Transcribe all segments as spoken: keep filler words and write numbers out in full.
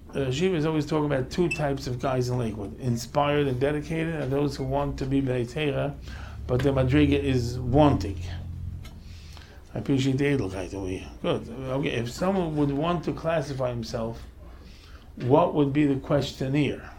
uh, Shiva is always talking about two types of guys in Lakewood: inspired and dedicated, and those who want to be Bnei Torah, but the madriga is wanting. I appreciate the Edelkeit over here. Good. Okay, if someone would want to classify himself, what would be the questionnaire?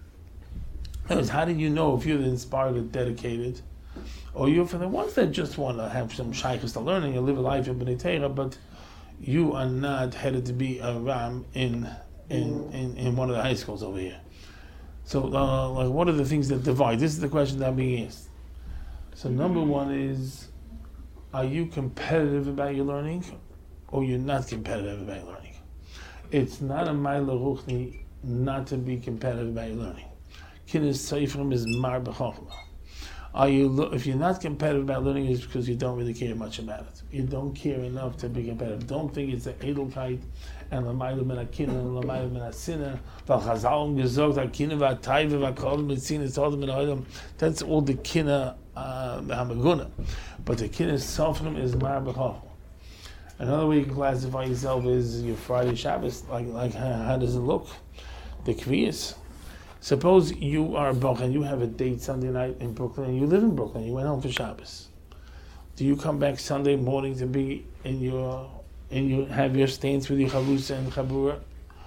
That was, how do you know if you're the inspired or dedicated, or you're for the ones that just want to have some shaykhs to learning and live a life in Bnei Torah, but you are not headed to be a ram in in, in, in one of the high schools over here. So, uh, like, what are the things that divide? This is the question that I'm being asked. So, number one is, are you competitive about your learning, or you're not competitive about your learning? It's not a ma'ila ruchni not to be competitive about your learning. Kinnis seifrim is mar b'chochma. Are you, if you're not competitive about learning, it's because you don't really care much about it. You don't care enough to be competitive. Don't think it's an edelkeit and l'mayla min akina and l'mayla min asina. Val chazalom gezogt akina v'atayve v'akolim v'tzina tzodem min ha'odem. That's all the kina hamaguna. But the kina sofrim is mar b'chochma. Another way you can classify yourself is your Friday Shabbos. Like, like how, how does it look? The kviyas. Suppose you are a Bach and you have a date Sunday night in Brooklyn, and you live in Brooklyn, you went home for Shabbos. Do you come back Sunday morning to be in your, in your, have your stance with your Chavusa and Chabura?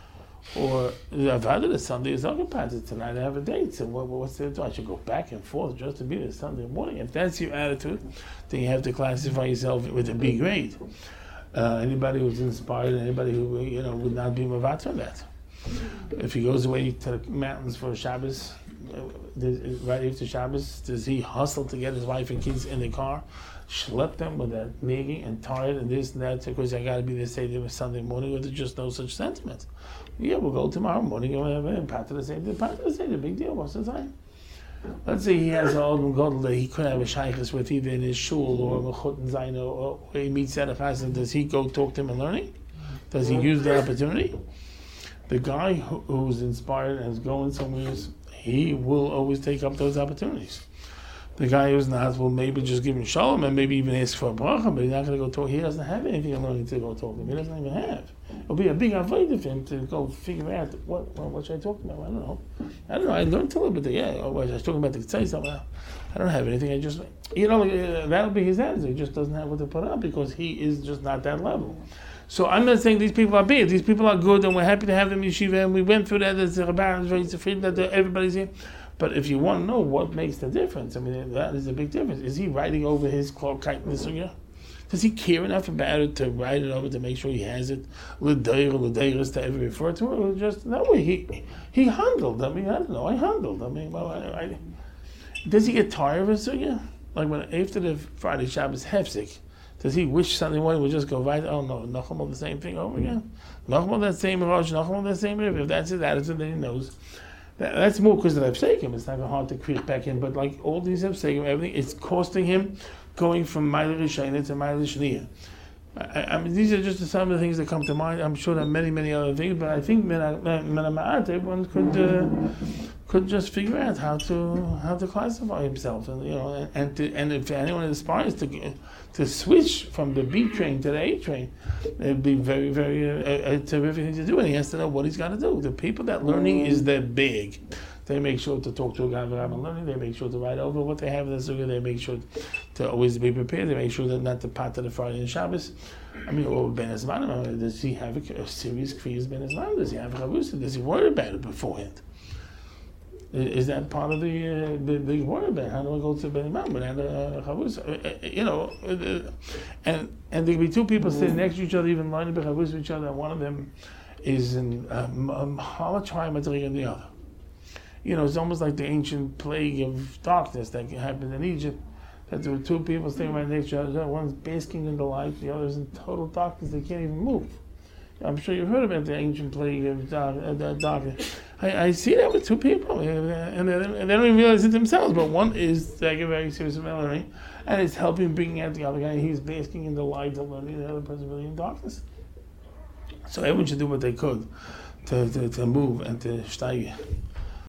Or I've had it Sunday is occupied tonight, I have a date, so what, what's there to do? I should go back and forth just to be there Sunday morning. If that's your attitude, then you have to classify yourself with a B grade. Uh, anybody who's inspired, anybody who, you know, would not be mavat on that. If he goes away to the mountains for Shabbos, right after Shabbos, does he hustle to get his wife and kids in the car, schlep them with that nagging and tired and this and that because I got to be there Seder Sunday morning, or there's just no such sentiment? Yeah, we'll go tomorrow morning and pat to the Seder. Pat to the Seder, big deal. What's the time? Let's say he has an Odom Godel that he could have a shaykhs with either in his shul or a Mechut and Zaino, or he meets at a chassan. Does he go talk to him and learning? Does he use the opportunity? The guy who, who's inspired and is going somewhere, he will always take up those opportunities. The guy who's not will maybe just give him shalom and maybe even ask for a bracha, but he's not going to go talk. He doesn't have anything in learning to go talk to him. He doesn't even have. It'll be a big avoid for him to go figure out what well, what should I talk about. I don't know. I don't know. I learned a little bit. Yeah, oh, I was talking about the tzai something. I don't have anything. I just, you know, that'll be his answer. He just doesn't have what to put up because he is just not that level. So I'm not saying these people are bad. These people are good, and we're happy to have them in yeshiva. And we went through that as a rabbi, very afraid that everybody's here. But if you want to know what makes the difference, I mean, that is a big difference. Is he writing over his Klal Kite in the sugya? Does he care enough about it to write it over to make sure he has it, l'dair, l'dairis to ever refer to it, or just no way? He he handled. I mean, I don't know. I handled. I mean, well, I, I, does he get tired of his sugya? Like when after the Friday Shabbos hefsek, does he wish Sunday morning would just go right? Oh no, Nachum the same thing over again. Nachum that same Rosh, Nachum that same Riv. If that's his attitude, then he knows. That, that's more because of the Hafsekim. It's not hard to creep back in, but like all these Hafsekim, everything, it's costing him going from Ma'ila Rishayna to Ma'ila Shniyah. I, I mean, these are just some of the things that come to mind. I'm sure there are many, many other things, but I think Menama'at, everyone could uh, could just figure out how to how to classify himself, and you know, and, and to, and if anyone aspires to to switch from the B train to the A train, it'd be very, very uh, a terrific thing to do, and he has to know what he's got to do. The people that learning is their big. They make sure to talk to a guy about learning. They make sure to write over what they have in the sukkah. They make sure to always be prepared. They make sure that not to part to the Friday and Shabbos. I mean, or Ben Ezmanim. Does he have a, a serious kviyas Ben Ezmanim? Does he have a chavusa? Does he worry about it beforehand? Is that part of the uh, the, the worry about how do I go to Ben Ezmanim without a chavusa? Uh, you know, uh, and and there can be two people sitting next to each other, even learning about chavusa with each other, and one of them is in um, how much higher material than the other. You know, it's almost like the ancient plague of darkness that happened in Egypt, that there were two people staying right next to each other. One's basking in the light, the other's in total darkness. They can't even move. I'm sure you've heard about the ancient plague of dark, uh, darkness. I, I see that with two people, and they, and they don't even realize it themselves, but one is taking very serious about learning, and it's helping bring out the other guy. He's basking in the light of learning, the other person really in darkness. So everyone should do what they could to, to, to move and to stay.